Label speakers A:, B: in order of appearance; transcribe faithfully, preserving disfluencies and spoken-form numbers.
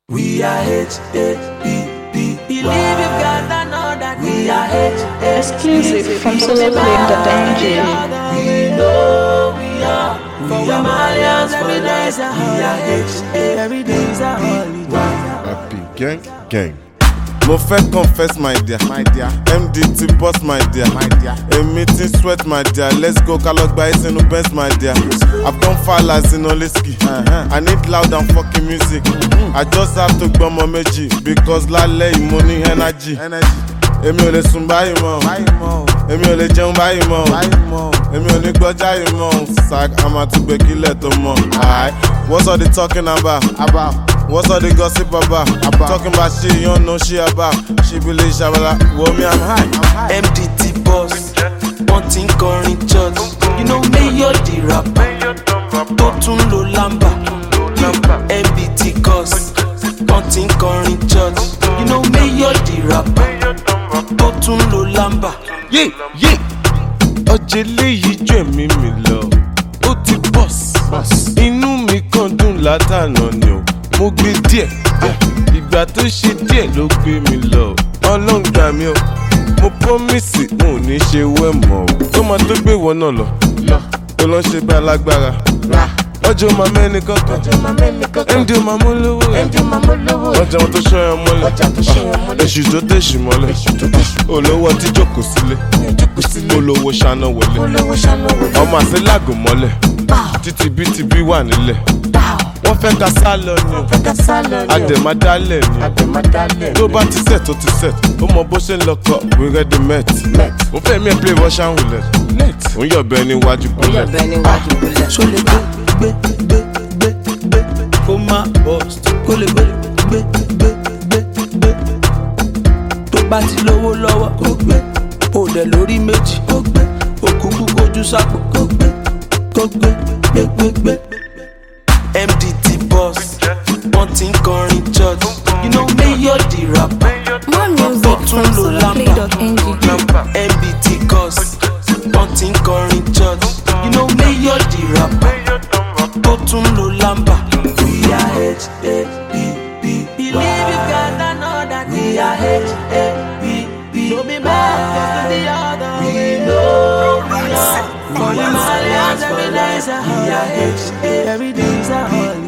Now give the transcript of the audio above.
A: We are H A P P. Believe you've got to know that we are H A P P.
B: Exclusive from solo claim dot n g.
A: We know we are. We are Malians every day. We are H A P P. Every day is a holiday.
C: Happy gang, gang. Mo fẹ́ confess my dear, my dear. M D T boss my dear, my dear. A meeting sweat my dear. Let's go kalok by sinu Benz my dear. I've gone far as in Oliski. Uh-huh. I need loud and fucking music. Mm-hmm. I just have to gbo mo meji because lálẹ́ yìí mo ní energy. Energy. Èmi ò lè sùn báyìí mọ́. Èmi ò lè jẹun báyìí mọ́. Èmi ò ní gbọ́jà yìí mọ́. Sag a máa tún gbé kílẹ̀ tó mọ́. Alright, what's all the talking about? About. What's all the gossip about? about? Talking about shit you don't know shit about. She believe shabala. Well, me, I'm high. I'm high.
A: M D T boss, wanting current church. You know me, you're the rapper. Totun lo lamba. M B T cause, wanting current church. You know me, you're the rapper. Totun lo lamba.
C: Yeah, yeah. Ojele yi ju emi mi lọ. Ó ti boss. Inú mi kàn dùn látàná ni o. Mo gbé díẹ̀, ìgbà tó ṣe díẹ̀ ló gbé mi lọ. Ọlọ́run gbà mí o, mo promise mo ò ní ṣe wẹ́ mọ́ o. Tó máa tó gbé ìwọ náà lọ, tó lọ ṣe bí alágbára. Ọjọ́ máa mẹ́ni kankan, M D máa mú lówó rẹ̀. Ọjà wọn tó ṣọ́yàn mọ́lẹ̀, èṣù tó tẹ̀sù mọ́lẹ̀. Olówó tí jókòó sílé, olówó ṣáná wọlé. Ọmọ àṣẹ lágò mọ́lẹ̀, títí bí ti bí wà nílẹ̀. Wọ́n fẹ́ ka sálọ ni, àdèmádálẹ̀ ni. Tó bá ti set tó ti set, ó mọ bó ṣe ń lọkọ̀, we ready met. Mo fẹ́ mi ẹ̀ play Russian roulette. Ó ń yọ̀bẹ níwájú bullet.
A: Ṣó lè gbé gbé gbé gbé gbé kó má bust. Kó lè gbé gbé gbé gbé gbé. Tó bá ti lówó lọ́wọ́ kó gbé. Ó dẹ̀ lórí méjì kó gbé. Òkúkú kojú sápò kó gbé. Kó gbé gbé gbé gbé. M D T boss, wanting current church. You know me, you're the rapper.
B: More music from solo claim dot n g.
A: M B T cause, wanting current church. You know me, you're the rapper. Totun lo lamba. We are H A P P. Believe you gotta know that we are H A P P. Don't be mad, the other. We know we are. For the Malians every day is a holiday. Every day is a holiday.